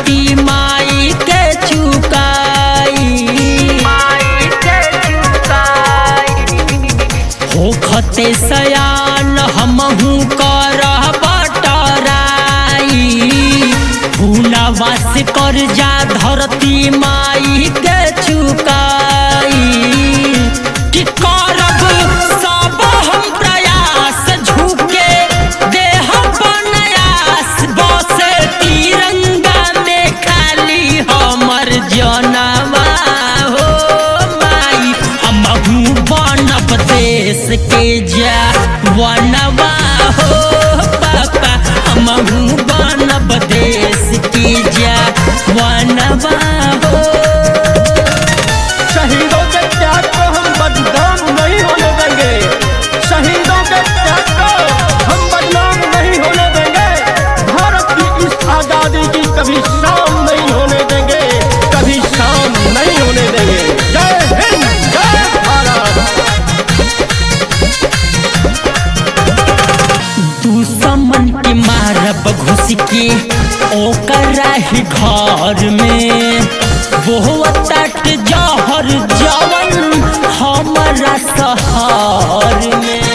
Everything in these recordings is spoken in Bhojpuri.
धरती माई के चुकाई होखते सयान हमहू करह बटराई भूलावास कर जा धरती माई के चुकाई कि करब सब हम प्रयास झुके देह बनयास बसे तिरंगा में खाली हमर जनवा हो माई हमहू बनब देश के जवानवा हो पापा हमहू बनब देश के जवानवा हो। शहीदों के त्याग को हम बदनाम नहीं होने देंगे, शहीदों के त्याग को हम बदनाम नहीं होने देंगे। भारत की इस आजादी की कभी शाम नहीं होने देंगे, कभी शाम नहीं होने देंगे। जय हिंद, जय भारत। दुश्मन के मारब घुस के ओकरा ही घर में वो तट जहर जवन हमारा शहर में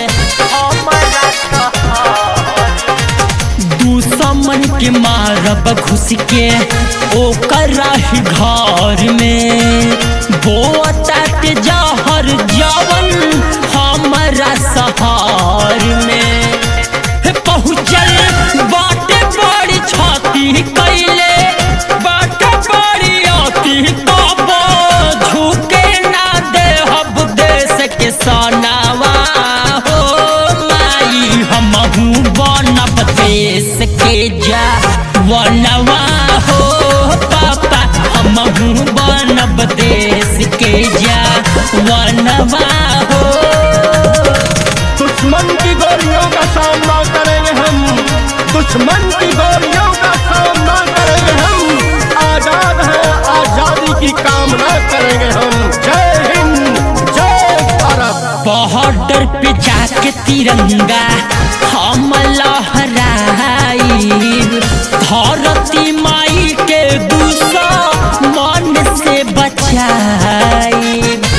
दुश्मन के मारब घुस के ओकरा ही घर में वो तट जहर जवन हमारा शहर में पहुँचल बाटे बड़ी छाती कैले बाटे बड़ी आती तब झुके ना देहब देश के सनावा हो माई हमहू बनब देश के जवानवा हो पापा हमहू बनब देश के जवानवा हो। दुश्मन की गोलियों का सामना करेंगे हम, दुश्मन की गोलियों का सामना करेंगे हम। आजाद है आजादी की कामना करेंगे हम। जय हिंद, जय भारत। बॉर्डर पे जाके तिरंगा हम लहराई धरती माई के दुश्मन से बचाई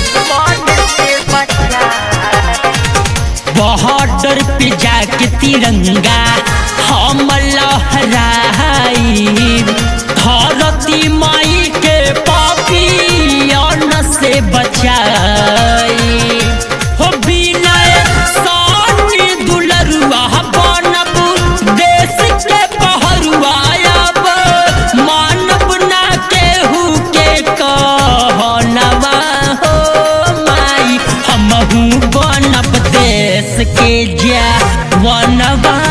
बॉर्डर पे जाके तिरंगा हम लहराई धरती माई के पापियन से बचाई हो विनय सानी दुलरुआ बनब देश के पहरुआ अब मानब ना केहू के कहनवा हो माई हमहू बनब देश के जवानवा।